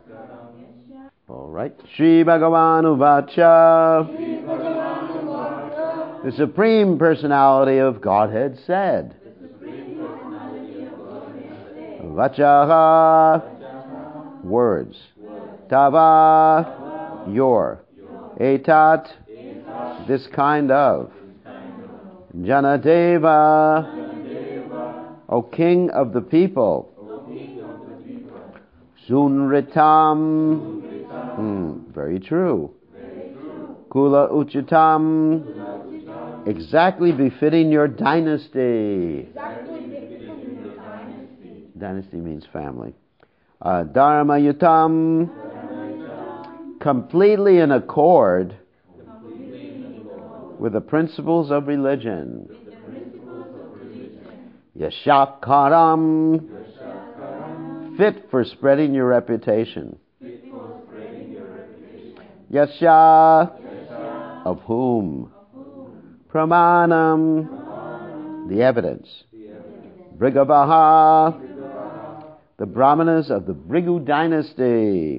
All right. Shri Bhagavan Uvacha. The Supreme Personality of Godhead said. Vachaha. Words. Tava. Your. Etat. This kind of. Janadeva. O King of the people. Sunritam. Very true. Kula Uchitam. Exactly befitting your dynasty. Dynasty means family. Dharma Yutam. Completely in accord with the principles of religion. Yashakaram. Fit for spreading your reputation. Yasha. Of whom? Pramanam. The evidence. Brigavaha. The Brahmanas of the Brigu dynasty.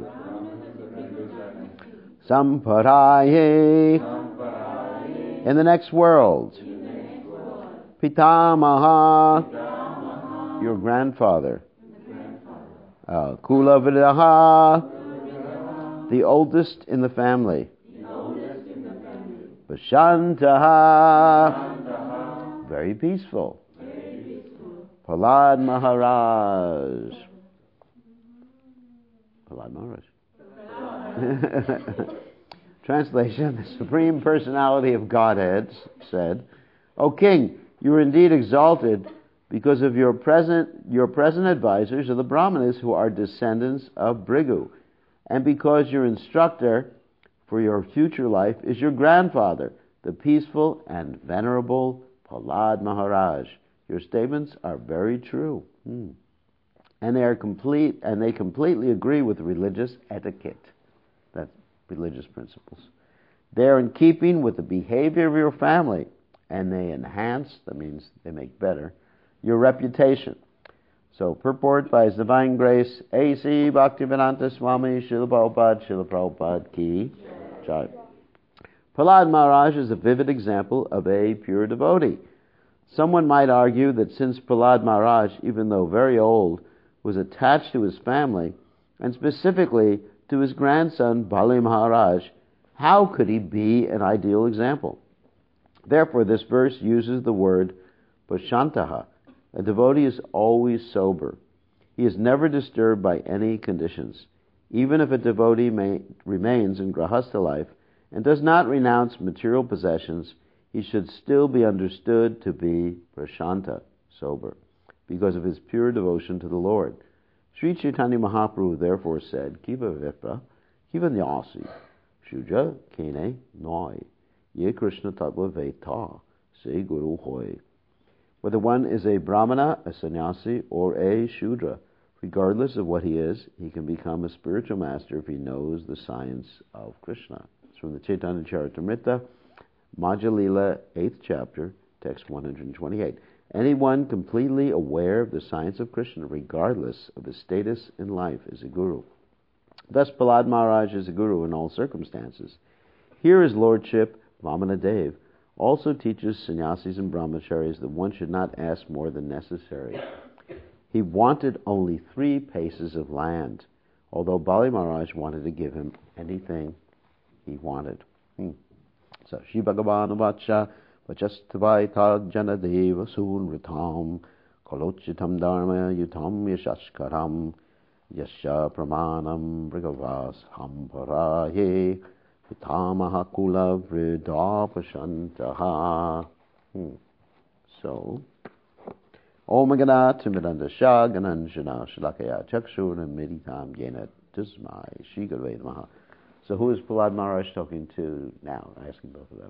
Samparaye. In the next world. Pitamaha. Your grandfather. Kulavidaha. The oldest in the family. Vashantaha. Very peaceful. Prahlad Maharaj. Prahlad Maharaj. Translation: The Supreme Personality of Godhead said, O King, you are indeed exalted because of your present advisors are the Brahmanas who are descendants of Brigu, and because your instructor for your future life is your grandfather, the peaceful and venerable Prahlad Maharaj. Your statements are very true. And they completely agree with religious etiquette. That's religious principles. They are in keeping with the behavior of your family, and they enhance, that means they make better, your reputation. So, purport by His Divine Grace, A.C. Bhaktivedanta Swami Srila Prabhupada Ki Jai. Prahlad Maharaj is a vivid example of a pure devotee. Someone might argue that since Prahlad Maharaj, even though very old, was attached to his family, and specifically to his grandson Bali Maharaj, how could he be an ideal example? Therefore, this verse uses the word pashantaha. A devotee is always sober. He is never disturbed by any conditions. Even if a devotee remains in grahastha life and does not renounce material possessions, he should still be understood to be prashanta, sober, because of his pure devotion to the Lord. Sri Chaitanya Mahaprabhu therefore said, Kiva vipra, kiva nyasi, shuja kene noi, ye Krishna tattva veta, se guru hoy. Whether one is a brahmana, a sannyasi, or a shudra, regardless of what he is, he can become a spiritual master if he knows the science of Krishna. It's from the Chaitanya Charitamrita, Madhya Lila, 8th chapter, text 128. Anyone completely aware of the science of Krishna, regardless of his status in life, is a guru. Thus, Prahlad Maharaj is a guru in all circumstances. Here his lordship, Vamana Dev, also teaches sannyasis and brahmacharis that one should not ask more than necessary. He wanted only 3 paces of land, although Bali Maharaj wanted to give him anything he wanted. So, Shri Bhagavan Vacha, Vachastavaita Janadeva Sunritam, Kalochitam Dharma Yutam Yashashkaram, Yasha Pramanam Brigavas Hamparaye, Pitamaha Kula Vrida Pashantaha. So, Om Gana Timidanda Shagananjana Shalakaya Chakshur Meditam Yena Tismai Shri Gurve Namaha. So who is Prahlad Maharaj talking to now? I'm asking both of them.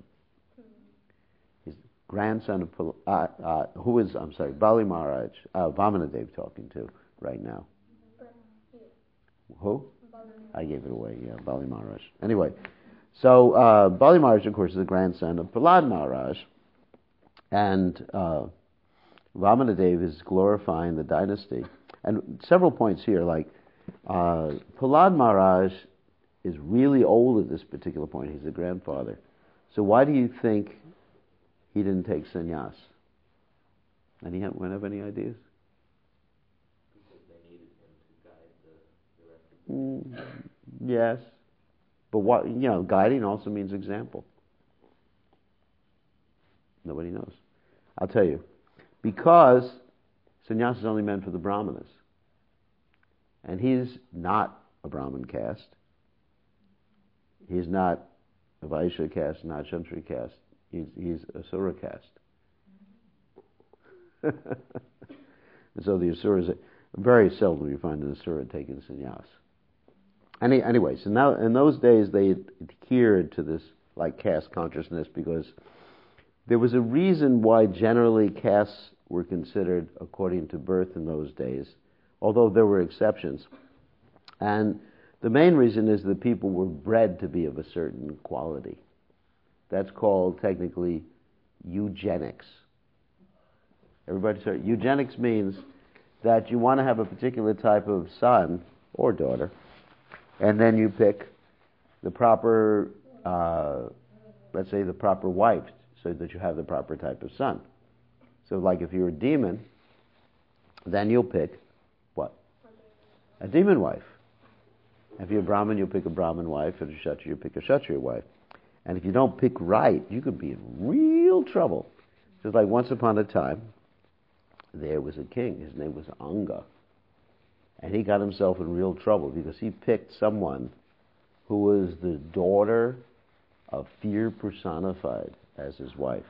He's grandson of Bali Maharaj, Vamana Dev talking to right now. Who? I gave it away, yeah, Bali Maharaj. Anyway, so Bali Maharaj, of course, is the grandson of Prahlad Maharaj, and Vamana Dev is glorifying the dynasty. And several points here, like Prahlad Maharaj is really old at this particular point. He's the grandfather. So why do you think he didn't take sannyas? Anyone have any ideas? Because they needed him to guide the rest of the Yes. But what, guiding also means example. Nobody knows. I'll tell you. Because sannyas is only meant for the brahmanas. And he's not a Brahmin caste. He's not a Vaishya caste, not Kshatriya caste. He's a Asura caste. And so the Asuras, very seldom you find an Asura taking sannyas. Anyway, so now in those days they adhered to this like caste consciousness because there was a reason why generally castes were considered according to birth in those days, although there were exceptions. And the main reason is that people were bred to be of a certain quality. That's called technically eugenics. Everybody sorry. Eugenics means that you want to have a particular type of son or daughter, and then you pick the proper, let's say the proper wife, so that you have the proper type of son. So like if you're a demon, then you'll pick what? A demon wife. If you're a Brahmin, you'll pick a Brahmin wife. If you're a Kshatriya, you'll pick a Kshatriya wife. And if you don't pick right, you could be in real trouble. Just like once upon a time, there was a king. His name was Anga. And he got himself in real trouble because he picked someone who was the daughter of fear personified as his wife.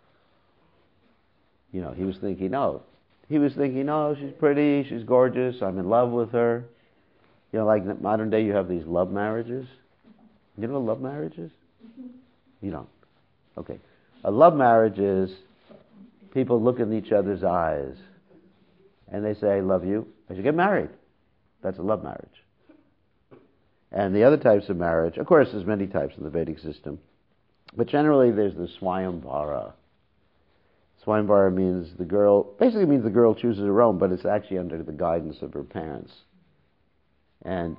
He was thinking, oh, she's pretty, she's gorgeous, I'm in love with her. Like in modern day, you have these love marriages. You know what love marriage is? You don't. Okay. A love marriage is people look in each other's eyes and they say, I love you, as you get married. That's a love marriage. And the other types of marriage, of course, there's many types in the Vedic system, but generally there's the Swayamvara. Swayamvara basically means the girl chooses her own, but it's actually under the guidance of her parents. And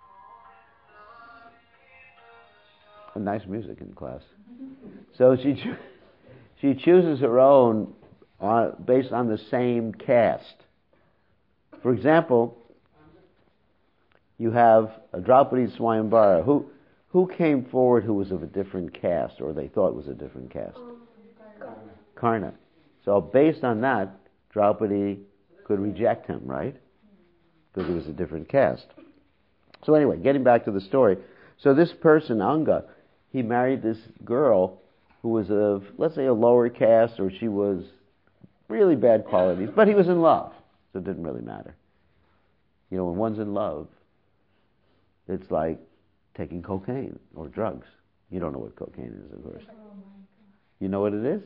nice music in class. So she chooses her own based on the same caste. For example, you have a Draupadi Swayamvara. Who came forward who was of a different caste, or they thought was a different caste? Karna. So based on that, Draupadi could reject him, right? Because he was a different caste. So anyway, getting back to the story. So this person, Anga, he married this girl who was of, let's say, a lower caste, or she was really bad qualities, but he was in love, so it didn't really matter. When one's in love, it's like taking cocaine or drugs. You don't know what cocaine is, of course. You know what it is?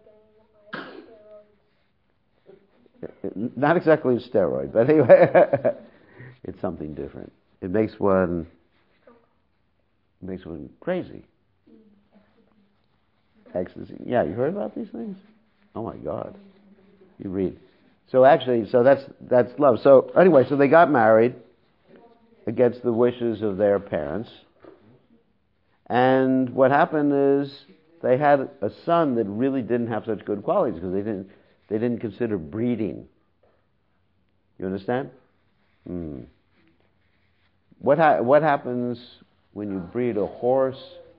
Not exactly a steroid, but anyway, it's something different. It makes one crazy. Ecstasy. Yeah, you heard about these things? Oh my God. You read. So that's love. So anyway, so they got married against the wishes of their parents. And what happened is they had a son that really didn't have such good qualities because they didn't consider breeding. You understand? What happens when you breed a horse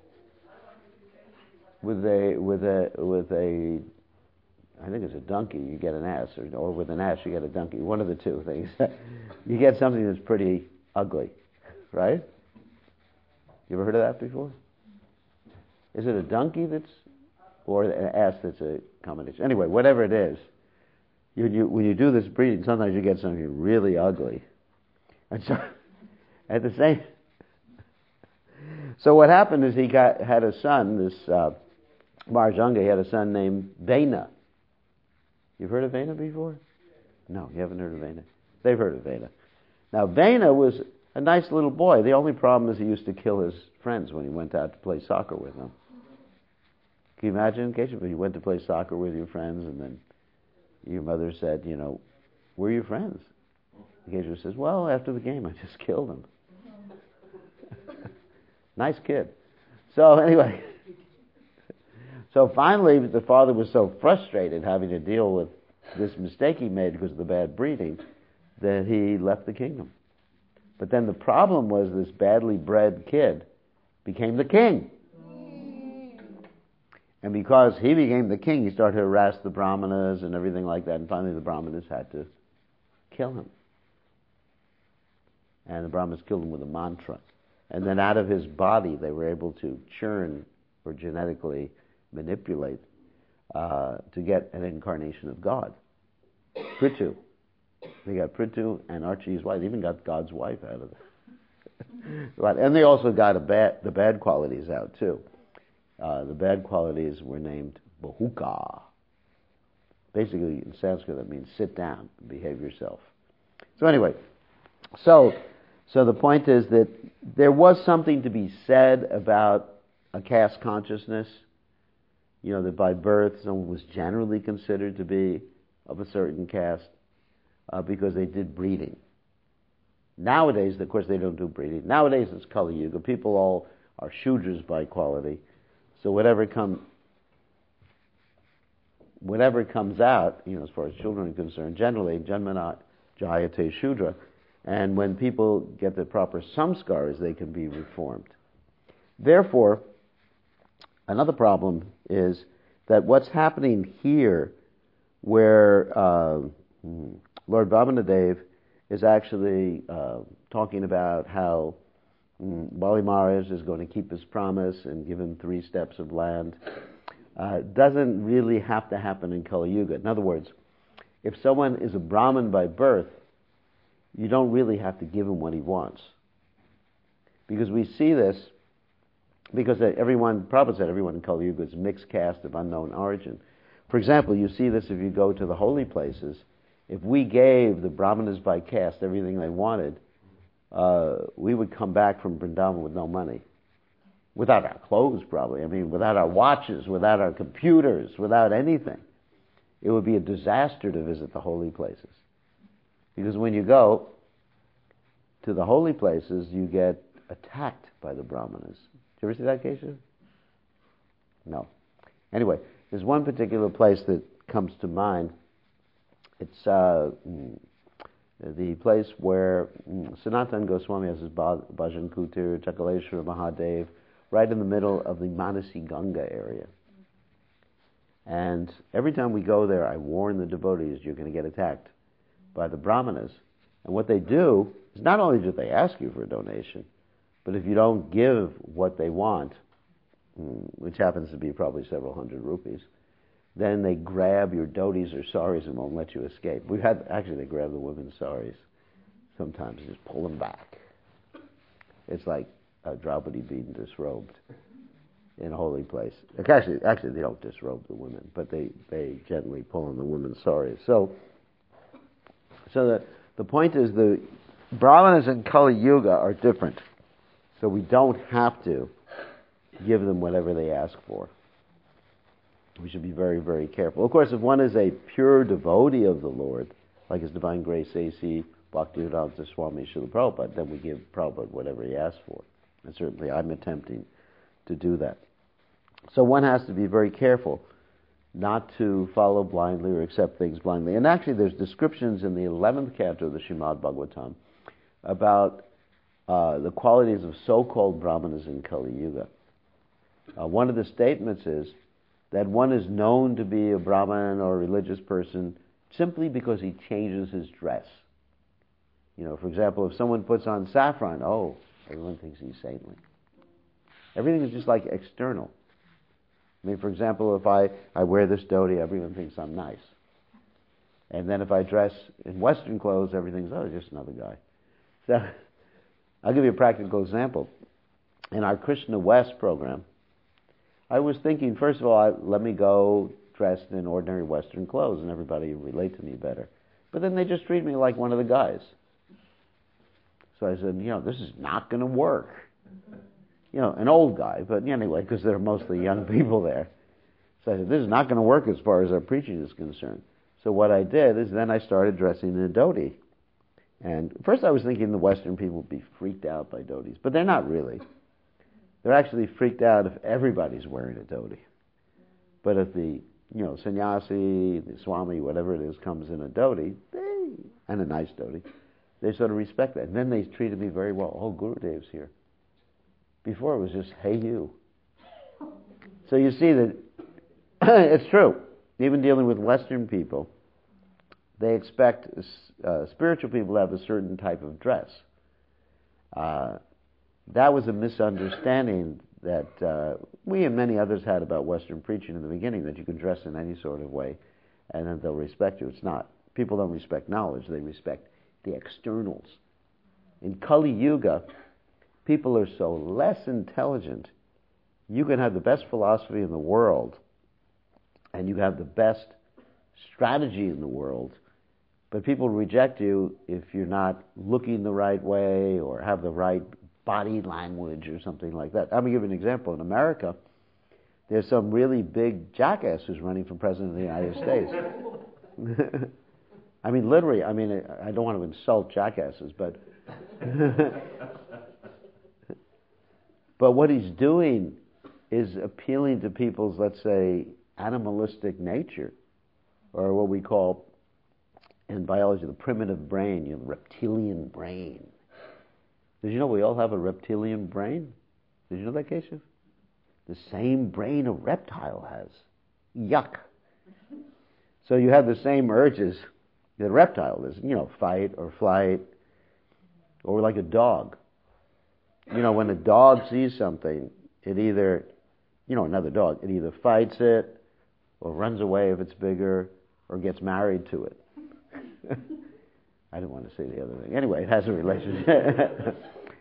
with a I think it's a donkey, you get an ass, or with an ass you get a donkey. One of the two things. You get something that's pretty ugly, right? You ever heard of that before? Is it a donkey or an ass that's a combination? Anyway, whatever it is, when you do this breeding, sometimes you get something really ugly. And so, at the same... So what happened is he had a son, this Maharaj, he had a son named Vena. You've heard of Vena before? No, you haven't heard of Vena. They've heard of Vena. Now, Vena was a nice little boy. The only problem is he used to kill his friends when he went out to play soccer with them. Can you imagine, Keshav, if you went to play soccer with your friends and then your mother said, where are your friends? The Gager says, well, after the game, I just killed him. Nice kid. So anyway, so finally the father was so frustrated having to deal with this mistake he made because of the bad breeding that he left the kingdom. But then the problem was this badly bred kid became the king. And because he became the king, he started to harass the brahmanas and everything like that. And finally the brahmanas had to kill him. And the brahmanas killed him with a mantra. And then out of his body they were able to churn or genetically manipulate to get an incarnation of God. Prithu. They got Prithu and Archie's wife. They even got God's wife out of it. And they also got the bad qualities out too. The bad qualities were named Bahuka. Basically, in Sanskrit, that means sit down, behave yourself. So anyway, so the point is that there was something to be said about a caste consciousness. You know, that by birth someone was generally considered to be of a certain caste because they did breeding. Nowadays, of course, they don't do breeding. Nowadays, it's Kali Yuga. People all are Shudras by quality. So whatever comes out, you know, as far as children are concerned, generally, Janmana Jayate Shudra. And when people get the proper samskaras, they can be reformed. Therefore, another problem is that what's happening here, where Lord Vamanadev is actually talking about how Bali Maharaj is going to keep his promise and give him 3 steps of land, doesn't really have to happen in Kali Yuga. In other words, if someone is a Brahmin by birth, you don't really have to give him what he wants. Because we see this, because Prabhupada said everyone in Kali Yuga is mixed caste of unknown origin. For example, you see this if you go to the holy places. If we gave the Brahmanas by caste everything they wanted, we would come back from Vrindavan with no money. Without our clothes, probably. I mean, without our watches, without our computers, without anything. It would be a disaster to visit the holy places. Because when you go to the holy places, you get attacked by the Brahmanas. Did you ever see that, Keshav? No. Anyway, there's one particular place that comes to mind. It's the place where Sanatana Goswami has his Bhajan Kutir, Chakaleshwara Mahadev, right in the middle of the Manasi Ganga area. And every time we go there, I warn the devotees, you're going to get attacked by the Brahmanas. And what they do is not only do they ask you for a donation, but if you don't give what they want, which happens to be probably several hundred rupees, then they grab your dhotis or saris and won't let you escape. They grab the women's saris sometimes and just pull them back. It's like Draupadi being disrobed in a holy place. Actually, they don't disrobe the women, but they gently pull on the women's saris. So the point is the Brahmanas in Kali Yuga are different. So we don't have to give them whatever they ask for. We should be very, very careful. Of course, if one is a pure devotee of the Lord, like His Divine Grace A.C. Bhaktivedanta Swami Srila Prabhupada, then we give Prabhupada whatever he asks for. And certainly I'm attempting to do that. So one has to be very careful not to follow blindly or accept things blindly. And actually there's descriptions in the 11th canto of the Srimad Bhagavatam about the qualities of so-called Brahmanas in Kali Yuga. One of the statements is that one is known to be a Brahman or a religious person simply because he changes his dress. You know, for example, if someone puts on saffron, everyone thinks he's saintly. Everything is just like external. I mean, for example, if I wear this dhoti, everyone thinks I'm nice. And then if I dress in Western clothes, everything's, just another guy. So, I'll give you a practical example. In our Krishna West program, I was thinking, first of all, let me go dressed in ordinary Western clothes and everybody will relate to me better. But then they just treat me like one of the guys. So I said, this is not going to work. An old guy, but anyway, because there are mostly young people there. So I said, this is not going to work as far as our preaching is concerned. So what I did is then I started dressing in a dhoti. And first I was thinking the Western people would be freaked out by dhotis, but they're not really. They're actually freaked out if everybody's wearing a dhoti. But if the, sannyasi, the swami, whatever it is, comes in a dhoti, and a nice dhoti, they sort of respect that. And then they treated me very well. Oh, Gurudev's here. Before it was just, hey, you. So you see that it's true. Even dealing with Western people, they expect spiritual people to have a certain type of dress. That was a misunderstanding that we and many others had about Western preaching in the beginning, that you can dress in any sort of way and then they'll respect you. It's not. People don't respect knowledge, they respect the externals. In Kali Yuga, people are so less intelligent. You can have the best philosophy in the world and you have the best strategy in the world, but people reject you if you're not looking the right way or have the right body language or something like that. I'm going to give you an example. In America, there's some really big jackass who's running for president of the United States. I mean, literally, I don't want to insult jackasses, but but what he's doing is appealing to people's, let's say, animalistic nature, or what we call in biology the primitive brain, the reptilian brain. Did you know we all have a reptilian brain? Did you know that, Keshav? The same brain a reptile has. Yuck. So you have the same urges that a reptile does, fight or flight, or like a dog. When a dog sees something, it either, another dog, it either fights it, or runs away if it's bigger, or gets married to it. I didn't want to say the other thing. Anyway, it has a relationship.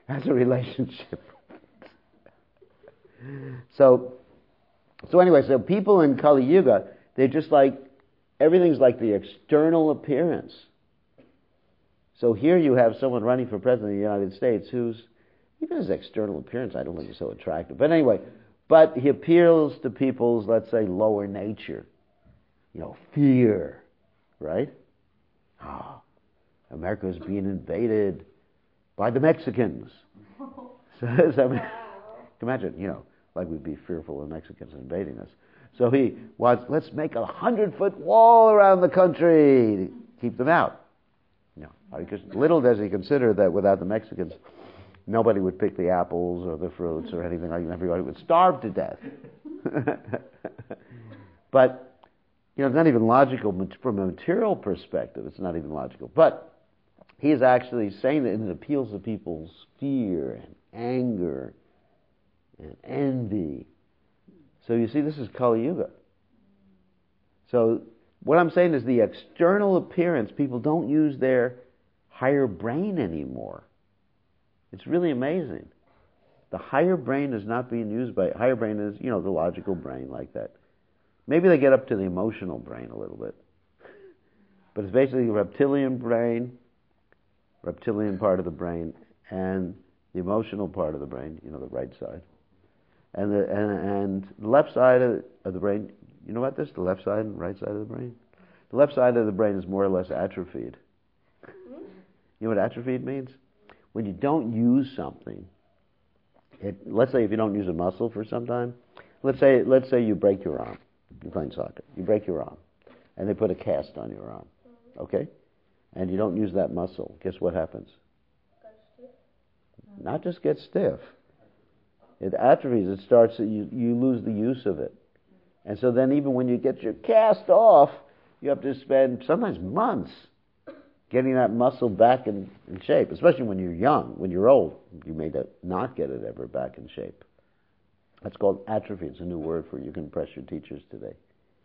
So anyway, so people in Kali Yuga, they're just like, everything's like the external appearance. So here you have someone running for president of the United States who's, even his external appearance, I don't think he's so attractive. But anyway, but he appeals to people's, let's say, lower nature. Fear, right? America is being invaded by the Mexicans. So imagine, like we'd be fearful of Mexicans invading us. So he wants, let's make 100-foot wall around the country to keep them out. Because little does he consider that without the Mexicans, nobody would pick the apples or the fruits or anything like that. Everybody would starve to death. But, it's not even logical from a material perspective. It's not even logical. But he is actually saying that it appeals to people's fear and anger and envy. So you see, this is Kali Yuga. So what I'm saying is the external appearance, people don't use their higher brain anymore. It's really amazing. The higher brain is not being used by, higher brain is, the logical brain like that. Maybe they get up to the emotional brain a little bit. But it's basically the reptilian brain, reptilian part of the brain, and the emotional part of the brain, the right side. And the left side of the brain, you know about this? The left side and right side of the brain? The left side of the brain is more or less atrophied. You know what atrophied means? When you don't use something, let's say if you don't use a muscle for some time, let's say you break your arm. You're playing soccer. You break your arm, and they put a cast on your arm, okay? And you don't use that muscle. Guess what happens? Not just get stiff. It atrophies. It starts. You lose the use of it, and so then even when you get your cast off, you have to spend sometimes months getting that muscle back in shape. Especially when you're young. When you're old, you may not get it ever back in shape. That's called atrophy. It's a new word for it. You can impress your teachers today.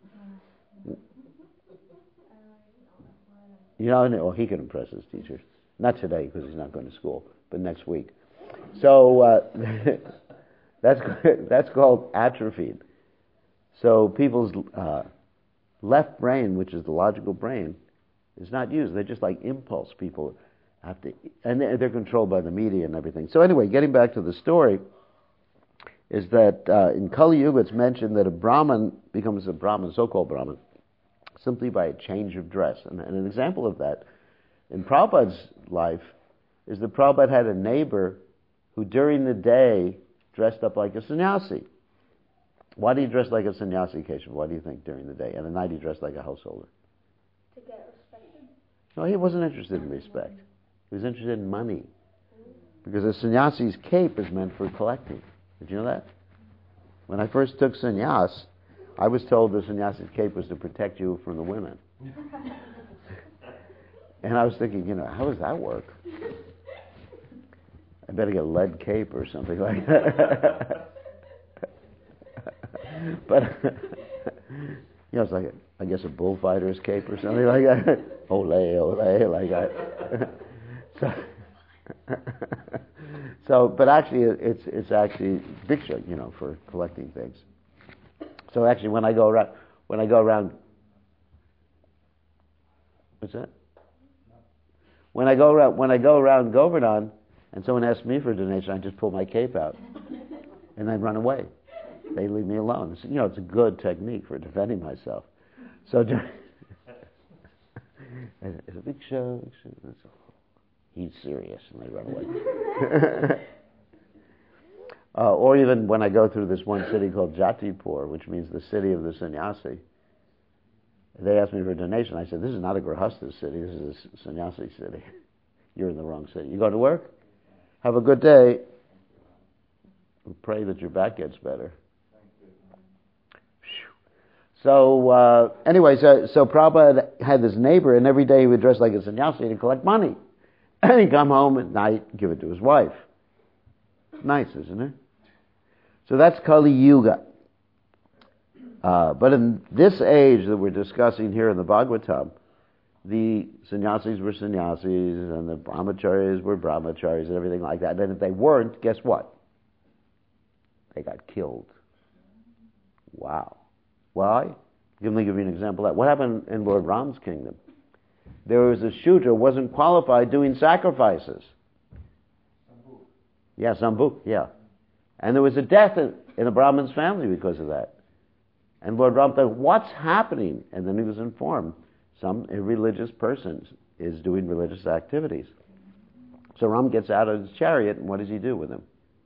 He can impress his teachers. Not today because he's not going to school, but next week. So that's called atrophy. So people's left brain, which is the logical brain, is not used. They're just like impulse people have to, and they're controlled by the media and everything. So anyway, getting back to the story, is that in Kali Yuga it's mentioned that a Brahmin becomes a Brahmin, so-called Brahmin, simply by a change of dress. And an example of that in Prabhupada's life is that Prabhupada had a neighbor who during the day dressed up like a sannyasi. Why do you dress like a sannyasi, Keshav? Why do you think during the day? And at night he dressed like a householder. To get respected. No, he wasn't interested in respect. He was interested in money. Because a sannyasi's cape is meant for collecting. Did you know that? When I first took sannyas, I was told the sannyasi's cape was to protect you from the women. And I was thinking, how does that work? I better get a lead cape or something like that. But, it's like, I guess, a bullfighter's cape or something like that. Ole, like that. But actually, it's actually bhiksha, for collecting things. So actually, when I go around, what's that? When I go around Govardhan, and someone asks me for a donation, I just pull my cape out, and then run away. They leave me alone. It's a good technique for defending myself. So, it's a big show. He's serious, and they run away. Or even when I go through this one city called Jatipur, which means the city of the sannyasi, they asked me for a donation. I said, this is not a grahasta city, this is a sannyasi city. You're in the wrong city. You go to work? Have a good day. We pray that your back gets better. So, so Prabhupada had this neighbor, and every day he would dress like a sannyasi to collect money. And he'd come home at night, give it to his wife. Nice, isn't it? So that's Kali Yuga. But in this age that we're discussing here in the Bhagavatam, the sannyasis were sannyasis, and the brahmacharis were brahmacharis, and everything like that. And if they weren't, guess what? They got killed. Wow. Why? Let me give you an example of that. What happened in Lord Ram's kingdom? There was a Shudra who wasn't qualified doing sacrifices. Sambhu. Yeah, Sambhu, yeah. And there was a death in a Brahmin's family because of that. And Lord Ram thought, what's happening? And then he was informed, some irreligious person is doing religious activities. So Ram gets out of his chariot, and what does he do with him?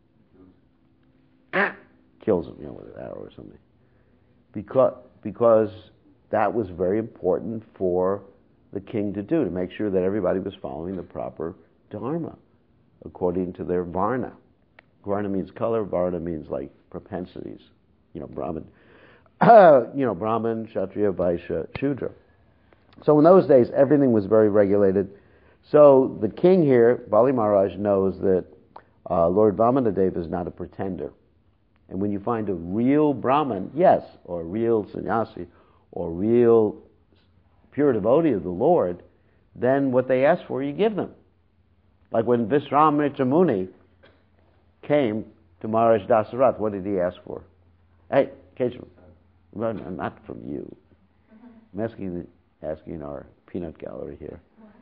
Kills him, with an arrow or something. Because that was very important for the king to do, to make sure that everybody was following the proper dharma according to their varna. Varna means color, varna means like propensities. Brahman. Brahman, Kshatriya, Vaishya, Shudra. So in those days, everything was very regulated. So the king here, Bali Maharaj, knows that Lord Vamanadeva is not a pretender. And when you find a real Brahmin, yes, or a real sannyasi, or a real pure devotee of the Lord, then what they ask for, you give them. Like when Viswamitra Muni came to Maharaj Dasarath, what did he ask for? Hey, Keshav, well, not from you. I'm asking our peanut gallery here.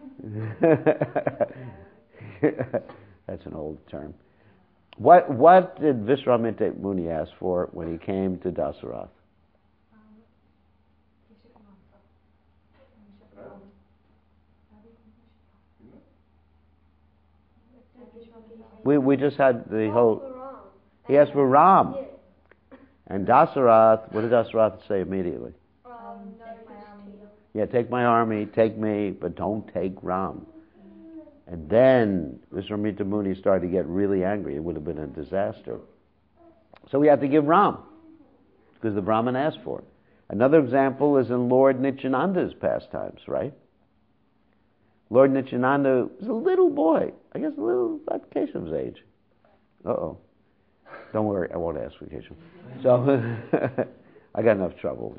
That's an old term. What did Viswamitra Muni ask for when he came to Dasarath? We just had the whole... He asked for Ram. And Dasarath, what did Dasarath say immediately? Yeah, take my army, take me, but don't take Ram. And then Viswamitra Muni started to get really angry. It would have been a disaster. So we had to give Ram, because the Brahmin asked for it. Another example is in Lord Nityananda's pastimes, right? Lord Nityananda was a little boy, I guess a little about Keshav's age. Uh-oh. Don't worry, I won't ask for Keshav. So, I got enough trouble,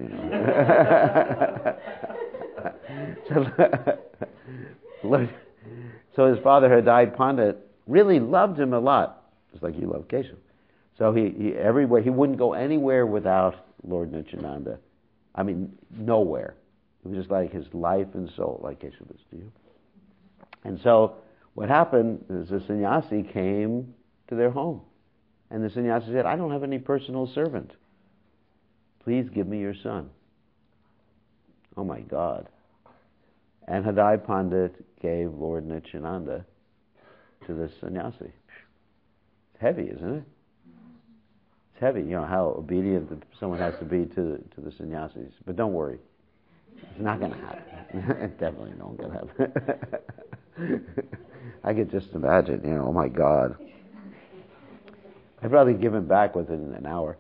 So his father, Hridaya Pandit, really loved him a lot, just like you love Keshav. So he everywhere, he wouldn't go anywhere without Lord Nityananda. I mean, nowhere. It was just like his life and soul, like Keshav is to you. And so what happened is the sannyasi came to their home. And the sannyasi said, I don't have any personal servant. Please give me your son. Oh my God. And Hadai Pandit gave Lord Nityananda to this sannyasi. It's heavy, isn't it? It's heavy. You know how obedient someone has to be to the sannyasis. But don't worry. It's not going to happen. It's definitely not going to happen. I could just imagine, oh my God. I'd probably give him back within an hour.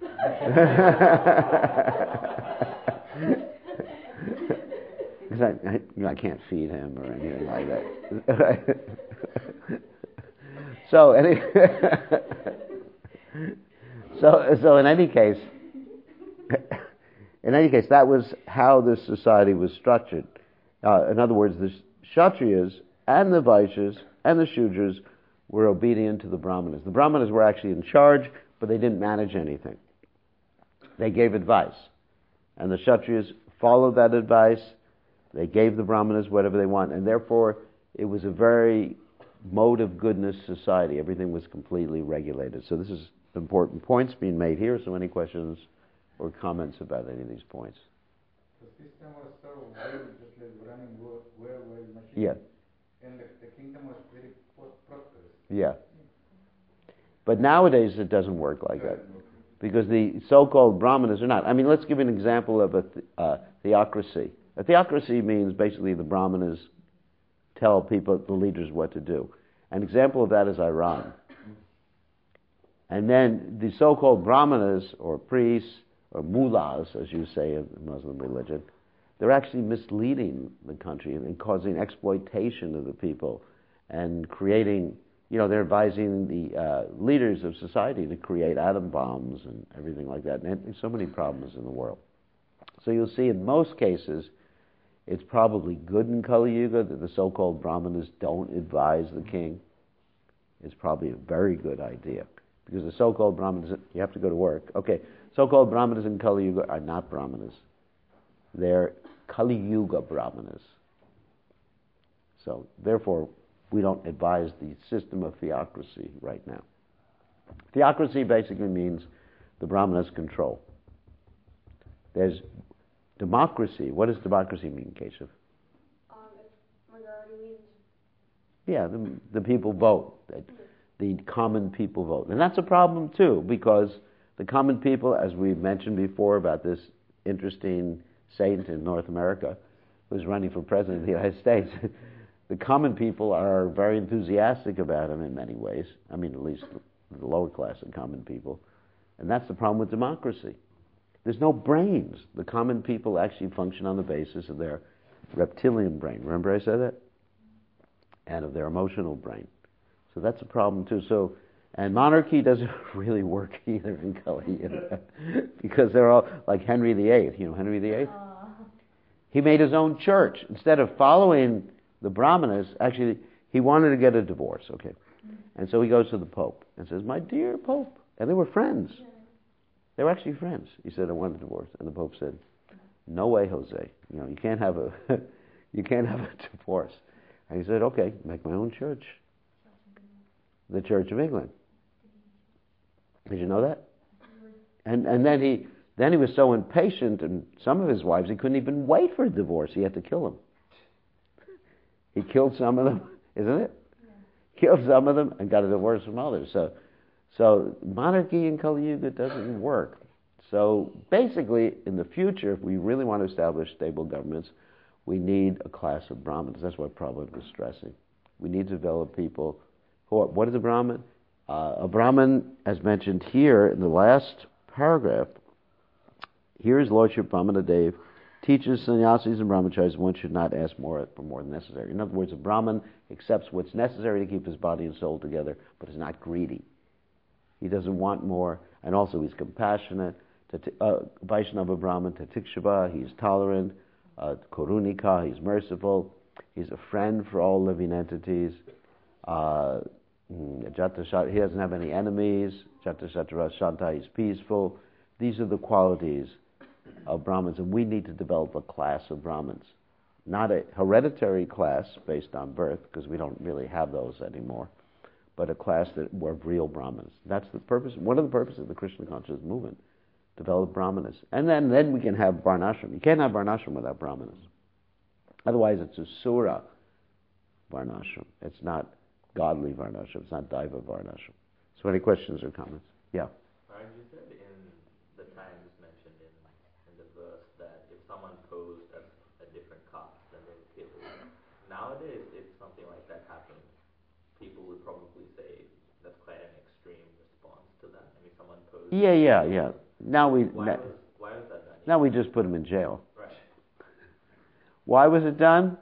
Because I can't feed him or anything like that. So in any case, that was how this society was structured. In other words, the Kshatriyas and the Vaishyas and the Shudras were obedient to the Brahmanas. The Brahmanas were actually in charge, but they didn't manage anything. They gave advice. And the Kshatriyas followed that advice. They gave the Brahmanas whatever they want. And therefore, it was a very mode of goodness society. Everything was completely regulated. So this is important points being made here. So any questions or comments about any of these points? The system was so well, just like running well machine. Yeah. And the kingdom was very prosperous. Yeah. But nowadays it doesn't work like that. Because the so-called Brahmanas are not. I mean, let's give an example of a theocracy. A theocracy means basically the Brahmanas tell people, the leaders, what to do. An example of that is Iran. And then the so-called Brahmanas, or priests, or mullahs, as you say in Muslim religion, they're actually misleading the country and causing exploitation of the people and creating, they're advising the leaders of society to create atom bombs and everything like that. And there's so many problems in the world. So you'll see in most cases, it's probably good in Kali Yuga that the so-called Brahmanas don't advise the king. It's probably a very good idea. Because the so-called Brahmanas, you have to go to work. Okay, so-called Brahmanas in Kali Yuga are not Brahmanas. They're Kali Yuga Brahmanas. So, therefore, we don't advise the system of theocracy right now. Theocracy basically means the Brahmanas control. There's democracy. What does democracy mean, Keshav? Majority means. Yeah, the people vote. The common people vote. And that's a problem too, because the common people, as we mentioned before about this interesting saint in North America who's running for president of the United States, the common people are very enthusiastic about him in many ways. I mean, at least the lower class of common people. And that's the problem with democracy. There's no brains. The common people actually function on the basis of their reptilian brain. Remember I said that? And of their emotional brain. So that's a problem too. So, and monarchy doesn't really work either in Kali Yuga because they're all like Henry VIII. You know Henry VIII? He made his own church. Instead of following the Brahmanas, actually, he wanted to get a divorce, okay? And so he goes to the Pope and says, "My dear Pope," and they were friends. They were actually friends. He said, "I want a divorce." And the Pope said, "No way, Jose. You can't have a divorce." And he said, "Okay, make my own church." The Church of England. Did you know that? And then he was so impatient, and some of his wives, he couldn't even wait for a divorce. He had to kill them. He killed some of them, isn't it? Yeah. Killed some of them and got a divorce from others. So monarchy in Kali Yuga doesn't work. So basically, in the future, if we really want to establish stable governments, we need a class of Brahmins. That's what Prabhupada was stressing. We need to develop people. What is a Brahmin? A Brahmin, as mentioned here in the last paragraph, here is Lordship Brahmanadev teaches sannyasis and brahmacharis one should not ask for more than necessary. In other words, a Brahmin accepts what's necessary to keep his body and soul together, but is not greedy. He doesn't want more, and also he's compassionate. Vaishnava Brahmin, Tatikshava, he's tolerant. Karunika, he's merciful. He's a friend for all living entities. He doesn't have any enemies. Jatashatara Shanta, he's peaceful. These are the qualities of Brahmins, and we need to develop a class of Brahmins. Not a hereditary class based on birth, because we don't really have those anymore, but a class that were real Brahmins. That's the purpose. One of the purposes of the Krishna consciousness movement, develop Brahmanas. And then we can have Varnashram. You can't have Varnashram without Brahmanas. Otherwise, it's a Sura Varnashram. It's not godly Varnashram. It's not Daiva Varnashram. So any questions or comments? Yeah. You said in the times mentioned in the verse that if someone posed as a different caste, then they would kill. Nowadays, if something like that happened, people would probably say that's quite an extreme response to that. I mean, someone posed. Yeah. Now why was that done? Now we just put him in jail. Right. Why was it done?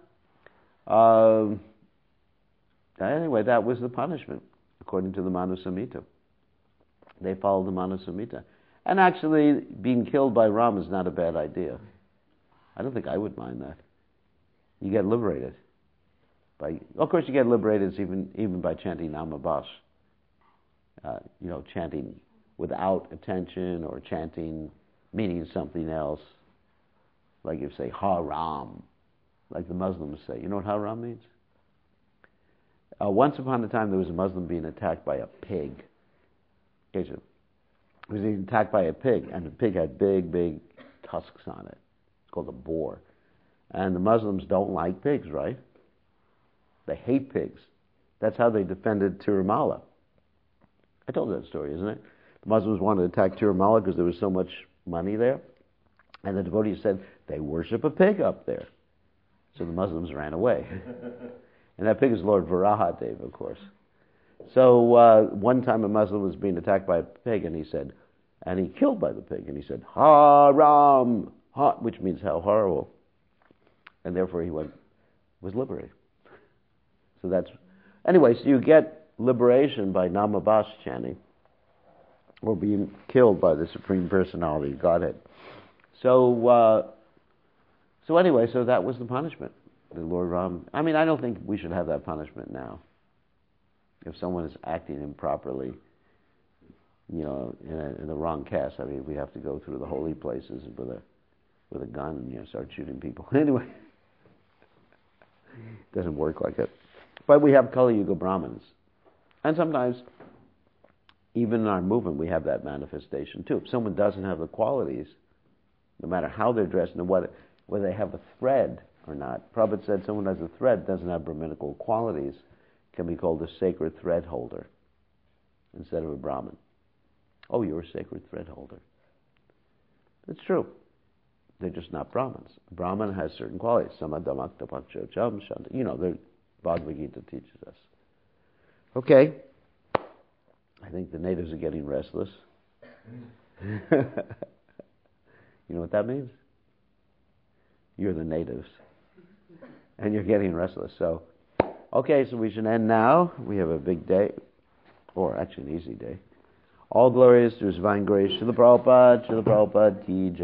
Anyway, that was the punishment, according to the Manu Samhita. They followed the Manu Samhita. And actually, being killed by Ram is not a bad idea. I don't think I would mind that. You get liberated. Of course, you get liberated even by chanting Namabas. Chanting without attention or chanting meaning something else. Like you say, Haram, like the Muslims say. You know what Haram means? Once upon a time, there was a Muslim being attacked by a pig. Okay, so he was being attacked by a pig, and the pig had big tusks on it. It's called a boar. And the Muslims don't like pigs, right? They hate pigs. That's how they defended Tirumala. I told that story, isn't it? The Muslims wanted to attack Tirumala because there was so much money there. And the devotees said, they worship a pig up there. So the Muslims ran away. And that pig is Lord Varahadev, of course. So one time a Muslim was being attacked by a pig, and he killed by the pig, and he said, Haram, which means how horrible. And therefore he was liberated. So so you get liberation by Namabas chanting, or being killed by the Supreme Personality of Godhead. So that was the punishment. The Lord Ram. I mean, I don't think we should have that punishment now. If someone is acting improperly, in the wrong caste, I mean, we have to go through the holy places with a gun and start shooting people. Anyway, it doesn't work like that. But we have Kali Yuga Brahmins, and sometimes even in our movement we have that manifestation too. If someone doesn't have the qualities, no matter how they're dressed and whether they have a thread or not. Prabhupada said someone who has a thread doesn't have Brahminical qualities can be called a sacred thread holder instead of a Brahmin. Oh, you're a sacred thread holder. It's true. They're just not Brahmins. A Brahmin has certain qualities. Samadhamakta Paksha Cham Shanta. The Bhagavad Gita teaches us. Okay. I think the natives are getting restless. You know what that means? You're the natives. And you're getting restless. So we should end now. We have a big day, or actually an easy day. All glories to His divine grace. Srila Prabhupada, Ki Jai.